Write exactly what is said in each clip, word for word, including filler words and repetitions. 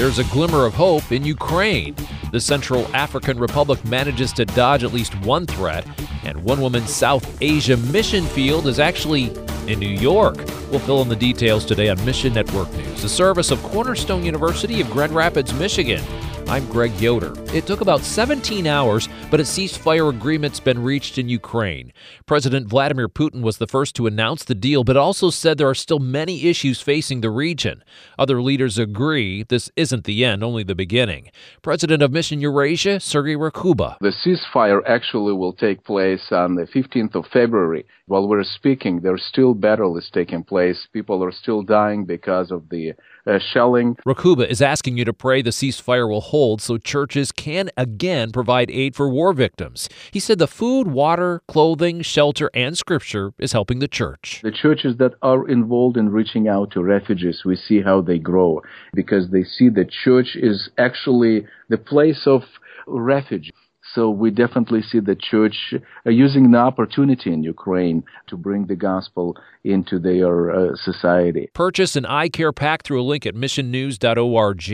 there's a glimmer of hope in Ukraine. The Central African Republic manages to dodge at least one threat, and one woman's South Asia mission field is actually in New York. We'll fill in the details today on Mission Network News, a service of Cornerstone University of Grand Rapids, Michigan. I'm Greg Yoder. It took about seventeen hours, but a ceasefire agreement's been reached in Ukraine. President Vladimir Putin was the first to announce the deal, but also said there are still many issues facing the region. Other leaders agree this isn't the end, only the beginning. President of Mission Eurasia, Sergei Rakuba. The ceasefire actually will take place on the fifteenth of February. While we're speaking, there's still battle is taking place. People are still dying because of the uh, shelling. Rakuba is asking you to pray the ceasefire will hold so churches can again provide aid for war victims. He said the food, water, clothing, shelter, and scripture is helping the church. The churches that are involved in reaching out to refugees, we see how they grow because they see the church is actually the place of refuge. So we definitely see the church uh, using the opportunity in Ukraine to bring the gospel into their uh, society. Purchase an eye care pack through a link at mission news dot org.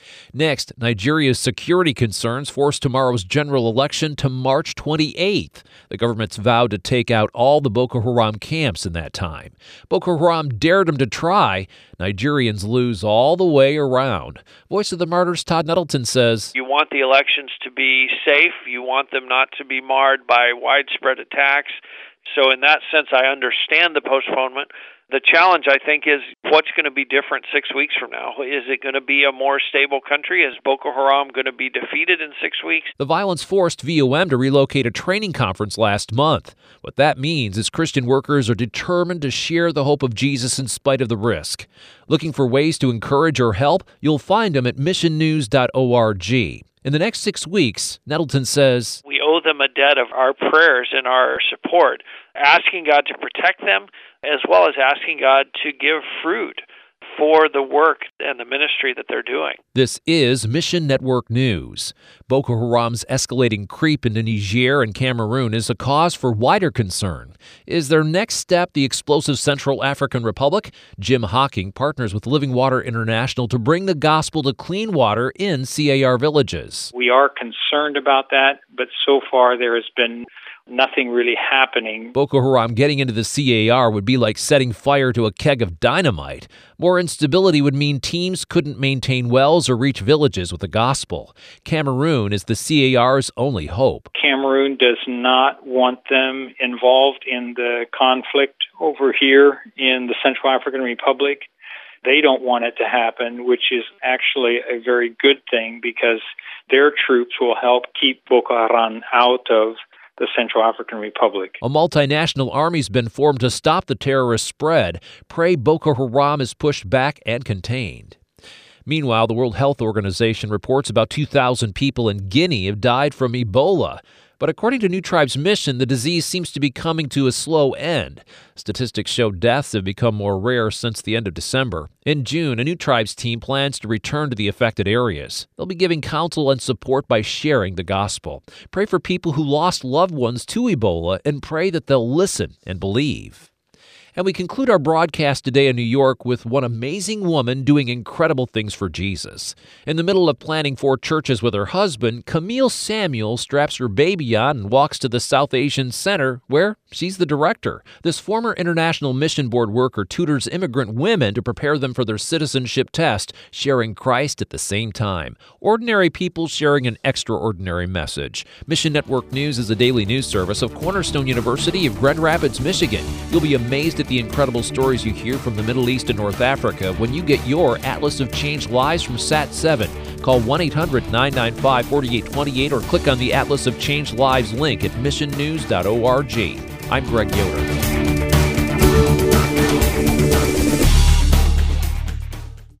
Next, Nigeria's security concerns force tomorrow's general election to March twenty-eighth. The government's vowed to take out all the Boko Haram camps in that time. Boko Haram dared them to try. Nigerians lose all the way around. Voice of the Martyrs Todd Nettleton says, "You want the elections to be safe. You want them not to be marred by widespread attacks. So in that sense, I understand the postponement. The challenge, I think, is what's going to be different six weeks from now? Is it going to be a more stable country? Is Boko Haram going to be defeated in six weeks? The violence forced V O M to relocate a training conference last month. What that means is Christian workers are determined to share the hope of Jesus in spite of the risk. Looking for ways to encourage or help? You'll find them at mission news dot org. In the next six weeks, Nettleton says, we owe them a debt of our prayers and our support, asking God to protect them, as well as asking God to give fruit for the work and the ministry that they're doing. This is Mission Network News. Boko Haram's escalating creep into Niger and Cameroon is a cause for wider concern. Is their next step the explosive Central African Republic? Jim Hocking partners with Living Water International to bring the gospel to clean water in C A R villages. We are concerned about that, but so far there has been nothing really happening. Boko Haram getting into the C A R would be like setting fire to a keg of dynamite. More instability would mean teams couldn't maintain wells or reach villages with the gospel. Cameroon is the C A R's only hope. Cameroon does not want them involved in the conflict over here in the Central African Republic. They don't want it to happen, which is actually a very good thing because their troops will help keep Boko Haram out of the Central African Republic. A multinational army's been formed to stop the terrorist spread. Pray Boko Haram is pushed back and contained. Meanwhile, the World Health Organization reports about two thousand people in Guinea have died from Ebola. But according to New Tribes Mission, the disease seems to be coming to a slow end. Statistics show deaths have become more rare since the end of December. In June, a New Tribes team plans to return to the affected areas. They'll be giving counsel and support by sharing the gospel. Pray for people who lost loved ones to Ebola and pray that they'll listen and believe. And we conclude our broadcast today in New York with one amazing woman doing incredible things for Jesus. In the middle of planning four churches with her husband, Camille Samuel straps her baby on and walks to the South Asian Center, where she's the director. This former International Mission Board worker tutors immigrant women to prepare them for their citizenship test, sharing Christ at the same time. Ordinary people sharing an extraordinary message. Mission Network News is a daily news service of Cornerstone University of Grand Rapids, Michigan. You'll be amazed at the incredible stories you hear from the Middle East and North Africa when you get your Atlas of Changed Lives from Sat seven. Call one eight hundred nine nine five four eight two eight or click on the Atlas of Changed Lives link at mission news dot org. I'm Greg Yoder.